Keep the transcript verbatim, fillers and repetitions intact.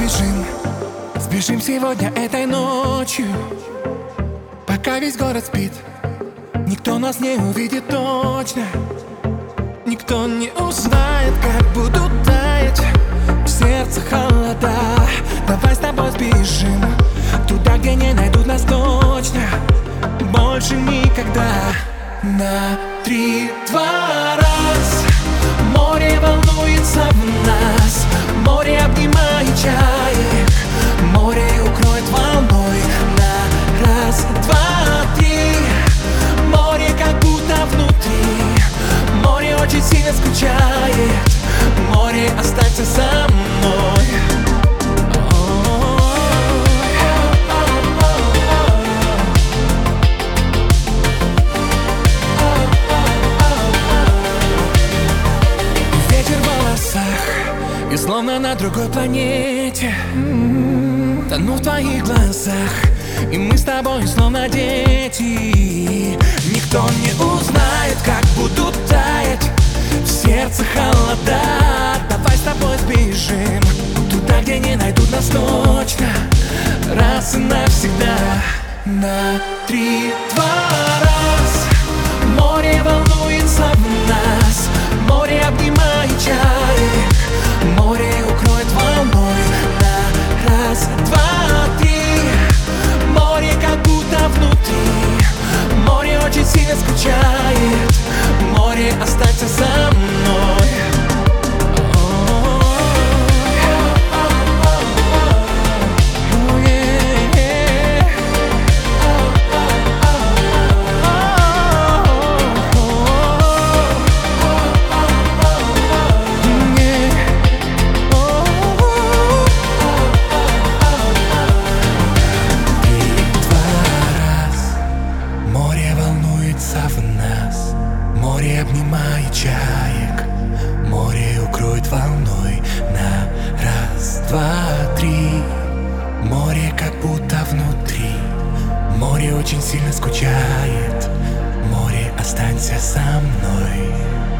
сбежим, сбежим сегодня этой ночью. Пока весь город спит, никто нас не увидит точно. Никто не узнает, как будут таять в сердце холода. Давай с тобой сбежим туда, где не найдут нас точно. Больше никогда. На три, два, раз. Море волнуется в нас, море обнимает чаек, море укроет волной. На раз, два, три. Море как будто внутри, море очень сильно скучает. Море, останься со мной. И словно на другой планете тону в твоих глазах, и мы с тобой словно дети. Никто не узнает, как будут таять в сердце холода. Давай с тобой сбежим туда, где не найдут нас точно, раз и навсегда. На три, два, раз. Море волнуется в нас, море обнимает чаек, море укроет волной. На раз, два, три. Море как будто внутри, море очень сильно скучает. Море, останься со мной. Море обнимает чаек, море укроет волной. На раз, два, три. Море как будто внутри, море очень сильно скучает. Море, останься со мной.